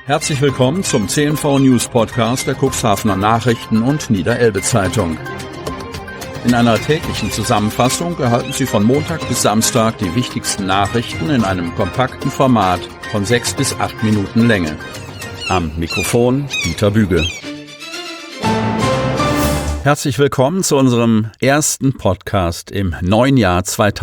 Herzlich willkommen zum CNV News Podcast der Cuxhavener Nachrichten und Niederelbe Zeitung. In einer täglichen Zusammenfassung erhalten Sie von Montag bis Samstag die wichtigsten Nachrichten in einem kompakten Format von 6 bis 8 Minuten Länge. Am Mikrofon Dieter Büge. Herzlich willkommen zu unserem ersten Podcast im neuen Jahr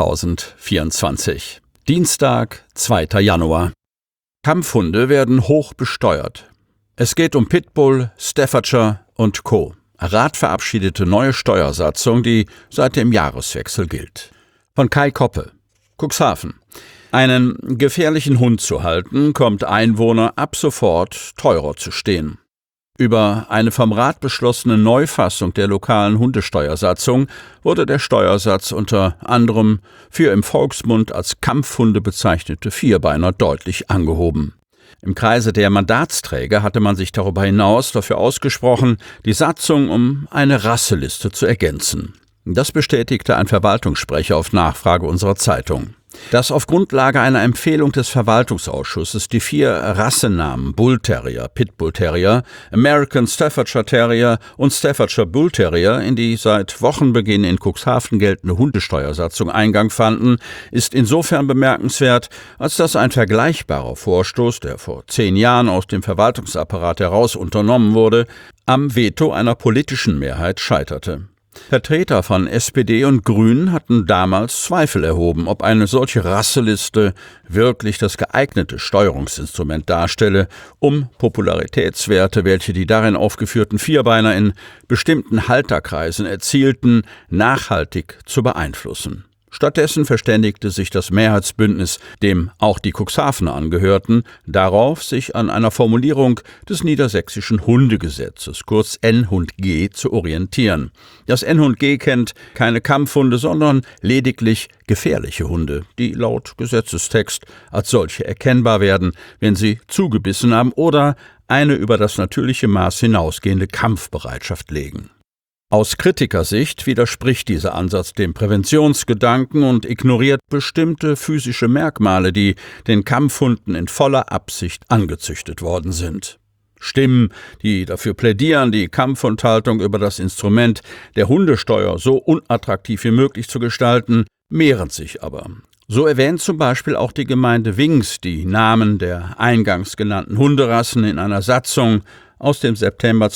2024. Dienstag, 2. Januar. Kampfhunde werden hoch besteuert. Es geht um Pitbull, Staffordshire und Co. Rat verabschiedete neue Steuersatzung, die seit dem Jahreswechsel gilt. Von Kai Koppe. Cuxhaven. Einen gefährlichen Hund zu halten, kommt Einwohner ab sofort teurer zu stehen. Über eine vom Rat beschlossene Neufassung der lokalen Hundesteuersatzung wurde der Steuersatz unter anderem für im Volksmund als Kampfhunde bezeichnete Vierbeiner deutlich angehoben. Im Kreise der Mandatsträger hatte man sich darüber hinaus dafür ausgesprochen, die Satzung um eine Rasseliste zu ergänzen. Das bestätigte ein Verwaltungssprecher auf Nachfrage unserer Zeitung. Dass auf Grundlage einer Empfehlung des Verwaltungsausschusses die 4 Rassenamen Bull Terrier, Pitbull Terrier, American Staffordshire Terrier und Staffordshire Bull Terrier in die seit Wochenbeginn in Cuxhaven geltende Hundesteuersatzung Eingang fanden, ist insofern bemerkenswert, als dass ein vergleichbarer Vorstoß, der vor 10 Jahren aus dem Verwaltungsapparat heraus unternommen wurde, am Veto einer politischen Mehrheit scheiterte. Vertreter von SPD und Grünen hatten damals Zweifel erhoben, ob eine solche Rasseliste wirklich das geeignete Steuerungsinstrument darstelle, um Popularitätswerte, welche die darin aufgeführten Vierbeiner in bestimmten Halterkreisen erzielten, nachhaltig zu beeinflussen. Stattdessen verständigte sich das Mehrheitsbündnis, dem auch die Cuxhavener angehörten, darauf, sich an einer Formulierung des niedersächsischen Hundegesetzes, kurz N-Hund-G, zu orientieren. Das N-Hund-G kennt keine Kampfhunde, sondern lediglich gefährliche Hunde, die laut Gesetzestext als solche erkennbar werden, wenn sie zugebissen haben oder eine über das natürliche Maß hinausgehende Kampfbereitschaft legen. Aus Kritikersicht widerspricht dieser Ansatz dem Präventionsgedanken und ignoriert bestimmte physische Merkmale, die den Kampfhunden in voller Absicht angezüchtet worden sind. Stimmen, die dafür plädieren, die Kampfhundhaltung über das Instrument der Hundesteuer so unattraktiv wie möglich zu gestalten, mehren sich aber. So erwähnt zum Beispiel auch die Gemeinde Wings die Namen der eingangs genannten Hunderassen in einer Satzung aus dem September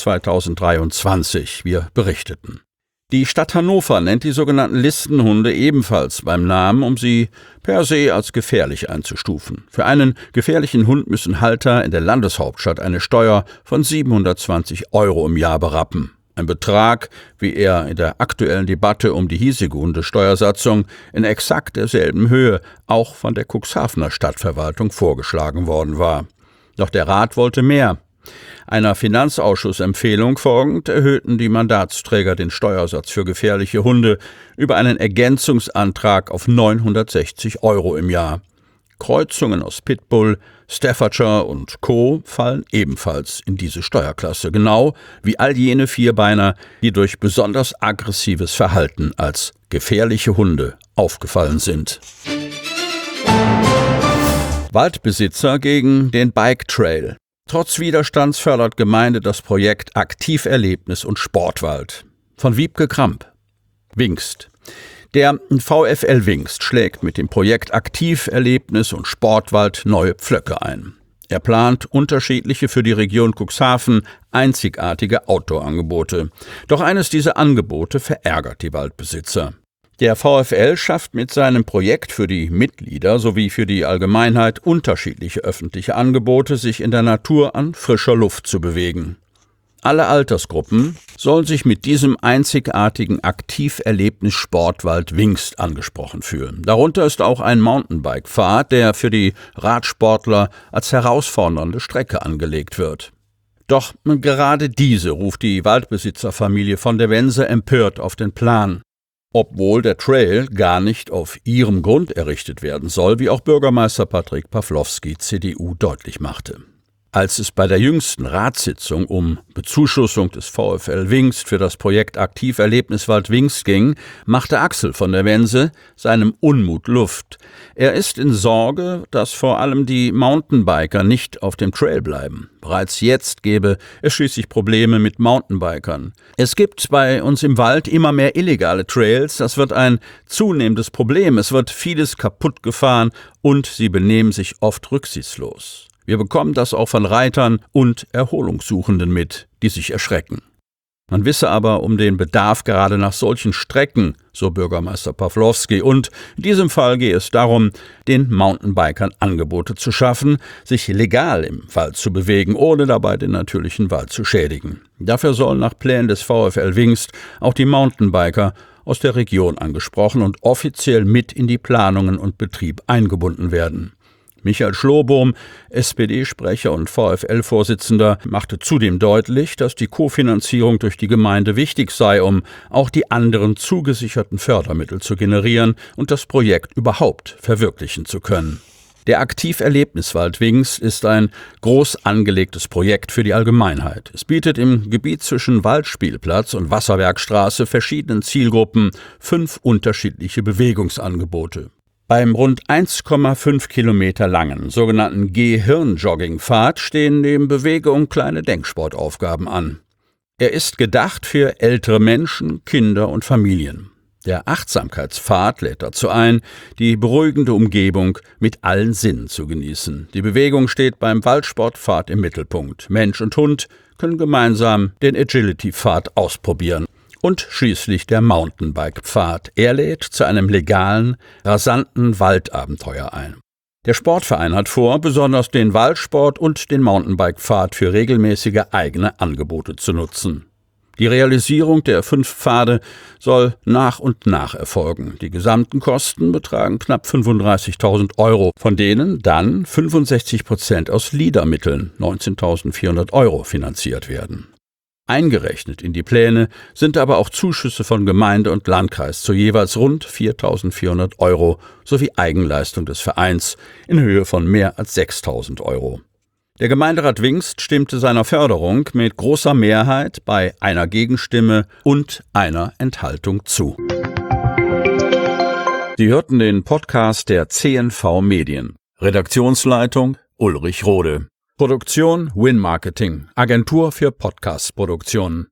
2023, wir berichteten. Die Stadt Hannover nennt die sogenannten Listenhunde ebenfalls beim Namen, um sie per se als gefährlich einzustufen. Für einen gefährlichen Hund müssen Halter in der Landeshauptstadt eine Steuer von 720 € im Jahr berappen. Ein Betrag, wie er in der aktuellen Debatte um die hiesige Hundesteuersatzung in exakt derselben Höhe auch von der Cuxhavener Stadtverwaltung vorgeschlagen worden war. Doch der Rat wollte mehr. Einer Finanzausschussempfehlung folgend erhöhten die Mandatsträger den Steuersatz für gefährliche Hunde über einen Ergänzungsantrag auf 960 € im Jahr. Kreuzungen aus Pitbull, Staffordshire und Co. fallen ebenfalls in diese Steuerklasse, genau wie all jene Vierbeiner, die durch besonders aggressives Verhalten als gefährliche Hunde aufgefallen sind. Waldbesitzer gegen den Bike Trail. Trotz Widerstands fördert Gemeinde das Projekt Aktiverlebnis und Sportwald. Von Wiebke Kramp. Wingst. Der VfL Wingst schlägt mit dem Projekt Aktiverlebnis und Sportwald neue Pflöcke ein. Er plant unterschiedliche, für die Region Cuxhaven einzigartige Outdoor-Angebote. Doch eines dieser Angebote verärgert die Waldbesitzer. Der VfL schafft mit seinem Projekt für die Mitglieder sowie für die Allgemeinheit unterschiedliche öffentliche Angebote, sich in der Natur an frischer Luft zu bewegen. Alle Altersgruppen sollen sich mit diesem einzigartigen Aktiverlebnis Sportwald Wingst angesprochen fühlen. Darunter ist auch ein Mountainbike-Pfad, der für die Radsportler als herausfordernde Strecke angelegt wird. Doch gerade diese ruft die Waldbesitzerfamilie von der Wense empört auf den Plan. Obwohl der Trail gar nicht auf ihrem Grund errichtet werden soll, wie auch Bürgermeister Patrick Pawlowski, CDU, deutlich machte. Als es bei der jüngsten Ratssitzung um Bezuschussung des VfL Wingst für das Projekt Aktiverlebniswald Wingst ging, machte Axel von der Wense seinem Unmut Luft. Er ist in Sorge, dass vor allem die Mountainbiker nicht auf dem Trail bleiben. Bereits jetzt gäbe es schließlich Probleme mit Mountainbikern. Es gibt bei uns im Wald immer mehr illegale Trails. Das wird ein zunehmendes Problem. Es wird vieles kaputt gefahren und sie benehmen sich oft rücksichtslos. Wir bekommen das auch von Reitern und Erholungssuchenden mit, die sich erschrecken. Man wisse aber um den Bedarf gerade nach solchen Strecken, so Bürgermeister Pawlowski, und in diesem Fall gehe es darum, den Mountainbikern Angebote zu schaffen, sich legal im Wald zu bewegen, ohne dabei den natürlichen Wald zu schädigen. Dafür sollen nach Plänen des VfL Wingst auch die Mountainbiker aus der Region angesprochen und offiziell mit in die Planungen und Betrieb eingebunden werden. Michael Schlobohm, SPD-Sprecher und VfL-Vorsitzender, machte zudem deutlich, dass die Kofinanzierung durch die Gemeinde wichtig sei, um auch die anderen zugesicherten Fördermittel zu generieren und das Projekt überhaupt verwirklichen zu können. Der Aktiverlebniswald Wingst ist ein groß angelegtes Projekt für die Allgemeinheit. Es bietet im Gebiet zwischen Waldspielplatz und Wasserwerkstraße verschiedenen Zielgruppen 5 unterschiedliche Bewegungsangebote. Beim rund 1,5 Kilometer langen sogenannten Gehirnjoggingpfad stehen neben Bewegung kleine Denksportaufgaben an. Er ist gedacht für ältere Menschen, Kinder und Familien. Der Achtsamkeitspfad lädt dazu ein, die beruhigende Umgebung mit allen Sinnen zu genießen. Die Bewegung steht beim Waldsportpfad im Mittelpunkt. Mensch und Hund können gemeinsam den Agility-Pfad ausprobieren. Und schließlich der Mountainbike-Pfad. Er lädt zu einem legalen, rasanten Waldabenteuer ein. Der Sportverein hat vor, besonders den Waldsport und den Mountainbike-Pfad für regelmäßige eigene Angebote zu nutzen. Die Realisierung der 5 Pfade soll nach und nach erfolgen. Die gesamten Kosten betragen knapp 35.000 €, von denen dann 65% aus LEADER-Mitteln, 19.400 € finanziert werden. Eingerechnet in die Pläne sind aber auch Zuschüsse von Gemeinde und Landkreis zu jeweils rund 4.400 € sowie Eigenleistung des Vereins in Höhe von mehr als 6.000 €. Der Gemeinderat Wingst stimmte seiner Förderung mit großer Mehrheit bei einer Gegenstimme und einer Enthaltung zu. Sie hörten den Podcast der CNV Medien. Redaktionsleitung Ulrich Rode. Produktion Win Marketing, Agentur für Podcast-Produktionen.